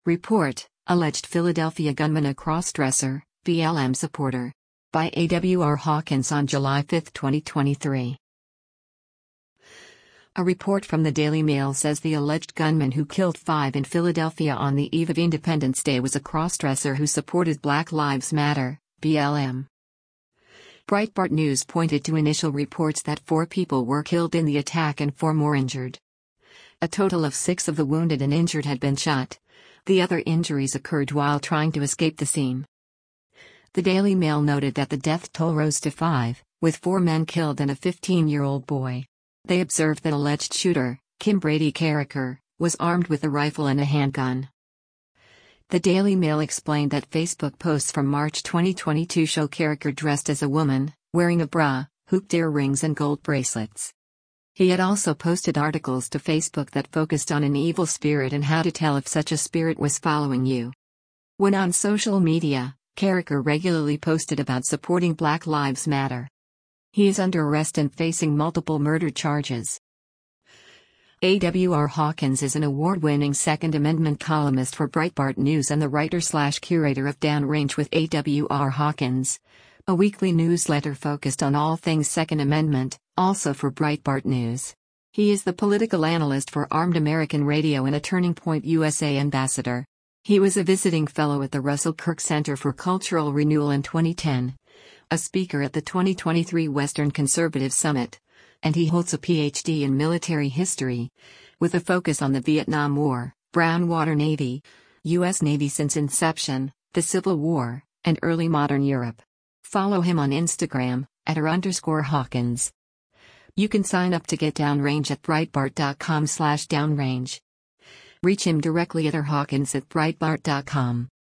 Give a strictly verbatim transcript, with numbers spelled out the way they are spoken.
Report, alleged Philadelphia gunman a crossdresser, B L M supporter. By A W R Hawkins on July fifth, twenty twenty-three. A report from the Daily Mail says the alleged gunman who killed five in Philadelphia on the eve of Independence Day was a crossdresser who supported Black Lives Matter, B L M. Breitbart News pointed to initial reports that four people were killed in the attack and four more injured. A total of six of the wounded and injured had been shot. The other injuries occurred while trying to escape the scene. The Daily Mail noted that the death toll rose to five, with four men killed and a fifteen-year-old boy. They observed that alleged shooter, Kim Brady Carricker, was armed with a rifle and a handgun. The Daily Mail explained that Facebook posts from March twenty twenty-two show Carricker dressed as a woman, wearing a bra, hooped earrings and gold bracelets. He had also posted articles to Facebook that focused on an evil spirit and how to tell if such a spirit was following you. When on social media, Carricker regularly posted about supporting Black Lives Matter. He is under arrest and facing multiple murder charges. A W R Hawkins is an award-winning Second Amendment columnist for Breitbart News and the writer-slash-curator of Downrange with A W R Hawkins, a weekly newsletter focused on all things Second Amendment, also for Breitbart News. He is the political analyst for Armed American Radio and a Turning Point U S A ambassador. He was a visiting fellow at the Russell Kirk Center for Cultural Renewal in twenty ten, a speaker at the twenty twenty-three Western Conservative Summit, and he holds a P H D in military history, with a focus on the Vietnam War, Brown Water Navy, U S Navy since inception, the Civil War, and early modern Europe. Follow him on Instagram, at r underscore Hawkins. You can sign up to get Downrange at breitbart dot com slash downrange. Reach him directly at r hawkins at breitbart dot com.